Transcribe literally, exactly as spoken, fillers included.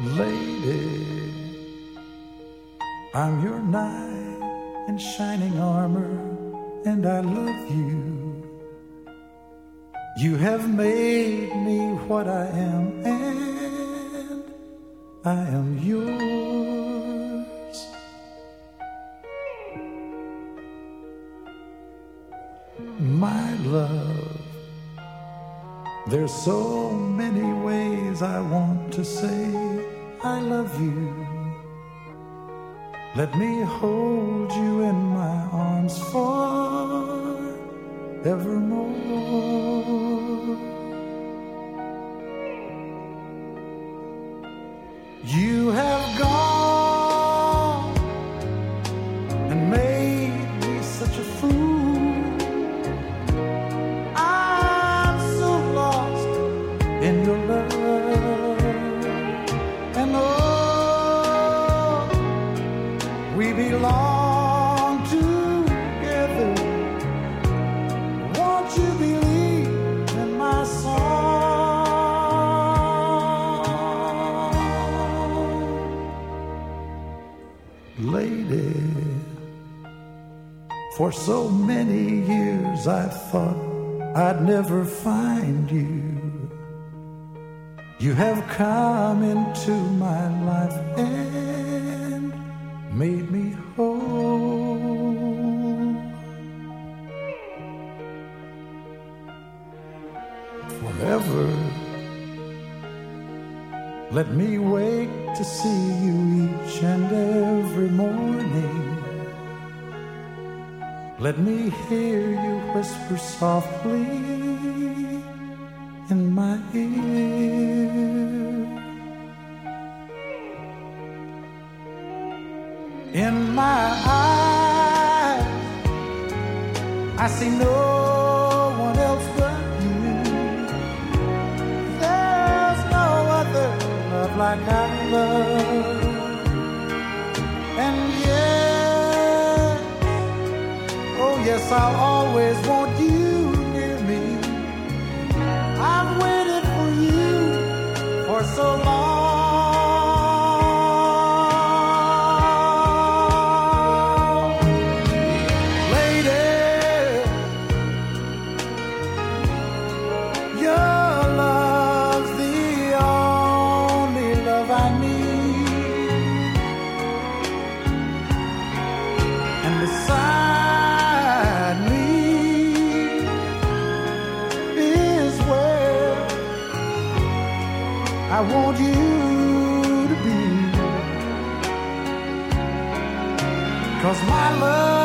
Lady, I'm your knight in shining armor, and I love you. You have made me what I am, and I am yours. My love, there's so many ways I want to say I love you. Let me hold you in my arms forevermore. You have gone and made me such a fool. I'm so lost in your love. And oh, we belong together. Won't you believe in my song? Lady, for so many years I thought I'd never find you. You have come into my life and made me whole. Forever, let me wake to see you each and every morning. Let me hear you whisper softly in my ear. In my eyes, I see no one else but you. There's no other love like our love. And yes, oh yes, I'll always want you near me. I've waited for you for so long. Lady, your love's the only love I need. And beside me is where I want you to be. 'Cause my love